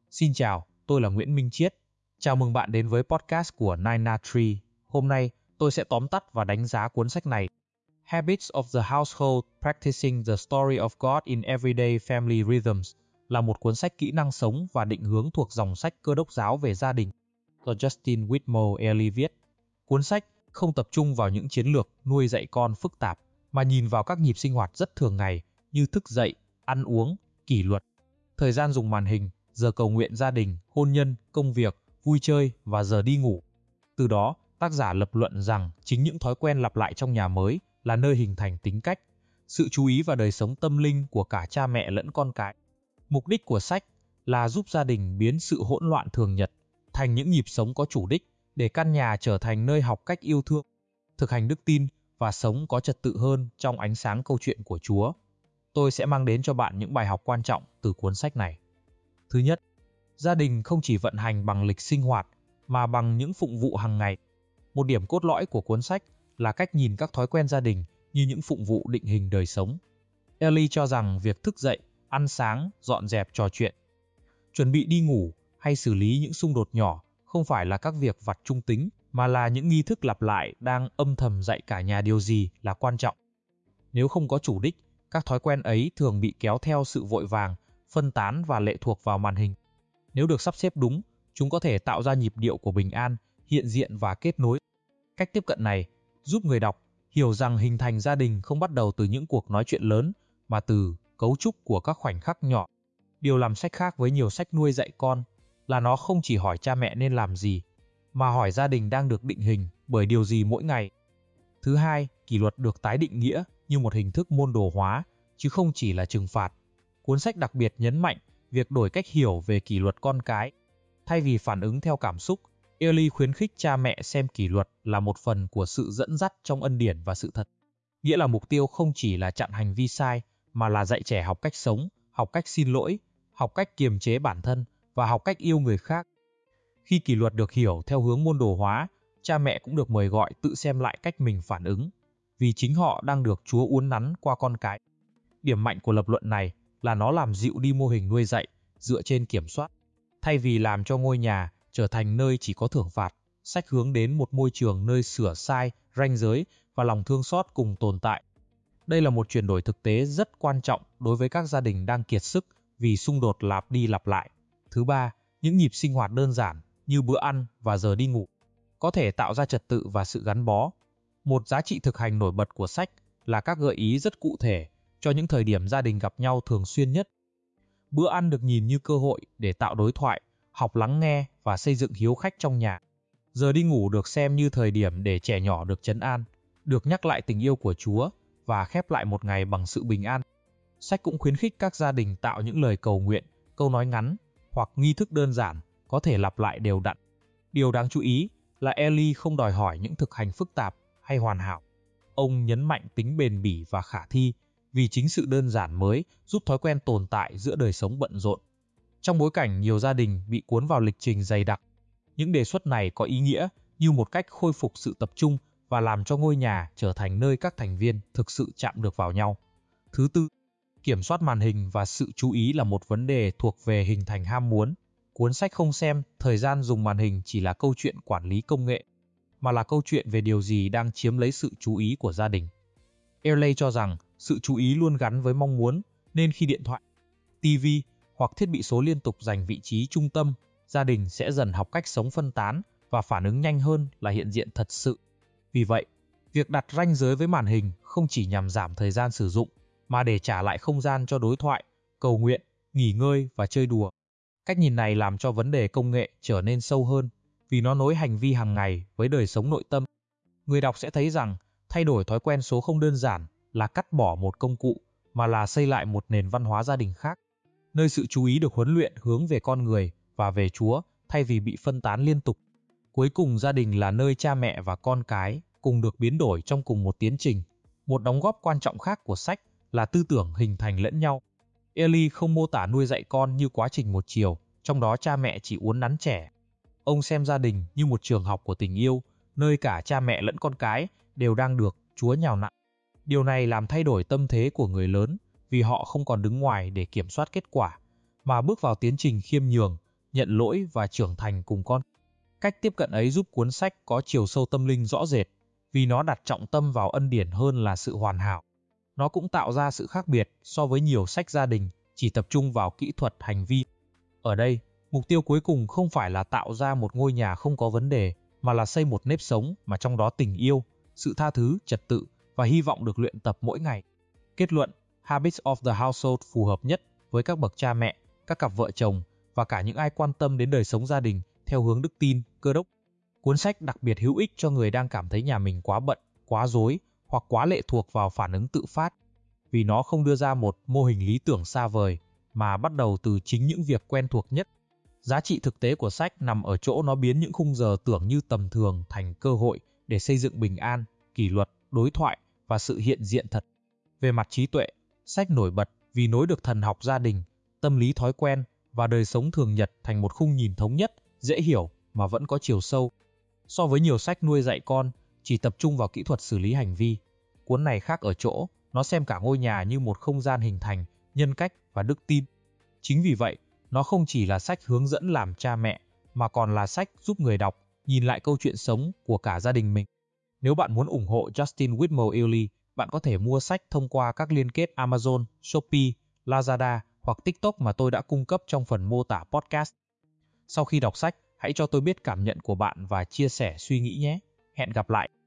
Xin chào, tôi là Nguyễn Minh Chiết. Chào mừng bạn đến với podcast của Nina Tree. Hôm nay, tôi sẽ tóm tắt và đánh giá cuốn sách này. Habits of the Household Practicing the Story of God in Everyday Family Rhythms là một cuốn sách kỹ năng sống và định hướng thuộc dòng sách Cơ đốc giáo về gia đình do Justin Whitmore Earley viết. Cuốn sách không tập trung vào những chiến lược nuôi dạy con phức tạp, mà nhìn vào các nhịp sinh hoạt rất thường ngày như thức dậy, ăn uống, kỷ luật, thời gian dùng màn hình, giờ cầu nguyện gia đình, hôn nhân, công việc, vui chơi và giờ đi ngủ. Từ đó, tác giả lập luận rằng chính những thói quen lặp lại trong nhà mới là nơi hình thành tính cách, sự chú ý và đời sống tâm linh của cả cha mẹ lẫn con cái. Mục đích của sách là giúp gia đình biến sự hỗn loạn thường nhật thành những nhịp sống có chủ đích, để căn nhà trở thành nơi học cách yêu thương, thực hành đức tin và sống có trật tự hơn trong ánh sáng câu chuyện của Chúa. Tôi sẽ mang đến cho bạn những bài học quan trọng từ cuốn sách này. Thứ nhất, gia đình không chỉ vận hành bằng lịch sinh hoạt, mà bằng những phụng vụ hàng ngày. Một điểm cốt lõi của cuốn sách là cách nhìn các thói quen gia đình như những phụng vụ định hình đời sống. Earley cho rằng việc thức dậy, ăn sáng, dọn dẹp trò chuyện, chuẩn bị đi ngủ hay xử lý những xung đột nhỏ không phải là các việc vặt trung tính, mà là những nghi thức lặp lại đang âm thầm dạy cả nhà điều gì là quan trọng. Nếu không có chủ đích, các thói quen ấy thường bị kéo theo sự vội vàng, phân tán và lệ thuộc vào màn hình. Nếu được sắp xếp đúng, chúng có thể tạo ra nhịp điệu của bình an, hiện diện và kết nối. Cách tiếp cận này giúp người đọc hiểu rằng hình thành gia đình không bắt đầu từ những cuộc nói chuyện lớn, mà từ cấu trúc của các khoảnh khắc nhỏ. Điều làm sách khác với nhiều sách nuôi dạy con là nó không chỉ hỏi cha mẹ nên làm gì, mà hỏi gia đình đang được định hình bởi điều gì mỗi ngày. Thứ hai, kỷ luật được tái định nghĩa như một hình thức môn đồ hóa, chứ không chỉ là trừng phạt. Cuốn sách đặc biệt nhấn mạnh việc đổi cách hiểu về kỷ luật con cái. Thay vì phản ứng theo cảm xúc, Earley khuyến khích cha mẹ xem kỷ luật là một phần của sự dẫn dắt trong ân điển và sự thật. Nghĩa là mục tiêu không chỉ là chặn hành vi sai, mà là dạy trẻ học cách sống, học cách xin lỗi, học cách kiềm chế bản thân và học cách yêu người khác. Khi kỷ luật được hiểu theo hướng môn đồ hóa, cha mẹ cũng được mời gọi tự xem lại cách mình phản ứng, vì chính họ đang được Chúa uốn nắn qua con cái. Điểm mạnh của lập luận này là nó làm dịu đi mô hình nuôi dạy dựa trên kiểm soát. Thay vì làm cho ngôi nhà trở thành nơi chỉ có thưởng phạt, sách hướng đến một môi trường nơi sửa sai, ranh giới và lòng thương xót cùng tồn tại. Đây là một chuyển đổi thực tế rất quan trọng đối với các gia đình đang kiệt sức vì xung đột lặp đi lặp lại. Thứ ba, những nhịp sinh hoạt đơn giản như bữa ăn và giờ đi ngủ có thể tạo ra trật tự và sự gắn bó. Một giá trị thực hành nổi bật của sách là các gợi ý rất cụ thể cho những thời điểm gia đình gặp nhau thường xuyên nhất. Bữa ăn được nhìn như cơ hội để tạo đối thoại, học lắng nghe và xây dựng hiếu khách trong nhà. Giờ đi ngủ được xem như thời điểm để trẻ nhỏ được trấn an, được nhắc lại tình yêu của Chúa và khép lại một ngày bằng sự bình an. Sách cũng khuyến khích các gia đình tạo những lời cầu nguyện, câu nói ngắn hoặc nghi thức đơn giản có thể lặp lại đều đặn. Điều đáng chú ý là Earley không đòi hỏi những thực hành phức tạp hay hoàn hảo. Ông nhấn mạnh tính bền bỉ và khả thi, vì chính sự đơn giản mới giúp thói quen tồn tại giữa đời sống bận rộn. Trong bối cảnh nhiều gia đình bị cuốn vào lịch trình dày đặc, những đề xuất này có ý nghĩa như một cách khôi phục sự tập trung và làm cho ngôi nhà trở thành nơi các thành viên thực sự chạm được vào nhau. Thứ tư, kiểm soát màn hình và sự chú ý là một vấn đề thuộc về hình thành ham muốn. Cuốn sách không xem thời gian dùng màn hình chỉ là câu chuyện quản lý công nghệ, mà là câu chuyện về điều gì đang chiếm lấy sự chú ý của gia đình. Earley cho rằng sự chú ý luôn gắn với mong muốn, nên khi điện thoại, TV hoặc thiết bị số liên tục giành vị trí trung tâm, gia đình sẽ dần học cách sống phân tán và phản ứng nhanh hơn là hiện diện thật sự. Vì vậy, việc đặt ranh giới với màn hình không chỉ nhằm giảm thời gian sử dụng, mà để trả lại không gian cho đối thoại, cầu nguyện, nghỉ ngơi và chơi đùa. Cách nhìn này làm cho vấn đề công nghệ trở nên sâu hơn, vì nó nối hành vi hàng ngày với đời sống nội tâm. Người đọc sẽ thấy rằng thay đổi thói quen số không đơn giản là cắt bỏ một công cụ, mà là xây lại một nền văn hóa gia đình khác, nơi sự chú ý được huấn luyện hướng về con người và về Chúa thay vì bị phân tán liên tục. Cuối cùng, gia đình là nơi cha mẹ và con cái cùng được biến đổi trong cùng một tiến trình. Một đóng góp quan trọng khác của sách là tư tưởng hình thành lẫn nhau. Earley không mô tả nuôi dạy con như quá trình một chiều, trong đó cha mẹ chỉ uốn nắn trẻ. Ông xem gia đình như một trường học của tình yêu, nơi cả cha mẹ lẫn con cái đều đang được Chúa nhào nặn. Điều này làm thay đổi tâm thế của người lớn, vì họ không còn đứng ngoài để kiểm soát kết quả, mà bước vào tiến trình khiêm nhường, nhận lỗi và trưởng thành cùng con. Cách tiếp cận ấy giúp cuốn sách có chiều sâu tâm linh rõ rệt, vì nó đặt trọng tâm vào ân điển hơn là sự hoàn hảo. Nó cũng tạo ra sự khác biệt so với nhiều sách gia đình chỉ tập trung vào kỹ thuật hành vi. Ở đây, mục tiêu cuối cùng không phải là tạo ra một ngôi nhà không có vấn đề, mà là xây một nếp sống mà trong đó tình yêu, sự tha thứ, trật tự và hy vọng được luyện tập mỗi ngày. Kết luận, Habits of the Household phù hợp nhất với các bậc cha mẹ, các cặp vợ chồng và cả những ai quan tâm đến đời sống gia đình theo hướng đức tin, Cơ đốc. Cuốn sách đặc biệt hữu ích cho người đang cảm thấy nhà mình quá bận, quá rối hoặc quá lệ thuộc vào phản ứng tự phát, vì nó không đưa ra một mô hình lý tưởng xa vời, mà bắt đầu từ chính những việc quen thuộc nhất. Giá trị thực tế của sách nằm ở chỗ nó biến những khung giờ tưởng như tầm thường thành cơ hội để xây dựng bình an, kỷ luật, đối thoại và sự hiện diện thật. Về mặt trí tuệ, sách nổi bật vì nối được thần học gia đình, tâm lý thói quen và đời sống thường nhật thành một khung nhìn thống nhất, dễ hiểu mà vẫn có chiều sâu. So với nhiều sách nuôi dạy con, chỉ tập trung vào kỹ thuật xử lý hành vi, cuốn này khác ở chỗ, nó xem cả ngôi nhà như một không gian hình thành, nhân cách và đức tin. Chính vì vậy, nó không chỉ là sách hướng dẫn làm cha mẹ, mà còn là sách giúp người đọc nhìn lại câu chuyện sống của cả gia đình mình. Nếu bạn muốn ủng hộ Justin Whitmore Illy, bạn có thể mua sách thông qua các liên kết Amazon, Shopee, Lazada hoặc TikTok mà tôi đã cung cấp trong phần mô tả podcast. Sau khi đọc sách, hãy cho tôi biết cảm nhận của bạn và chia sẻ suy nghĩ nhé. Hẹn gặp lại!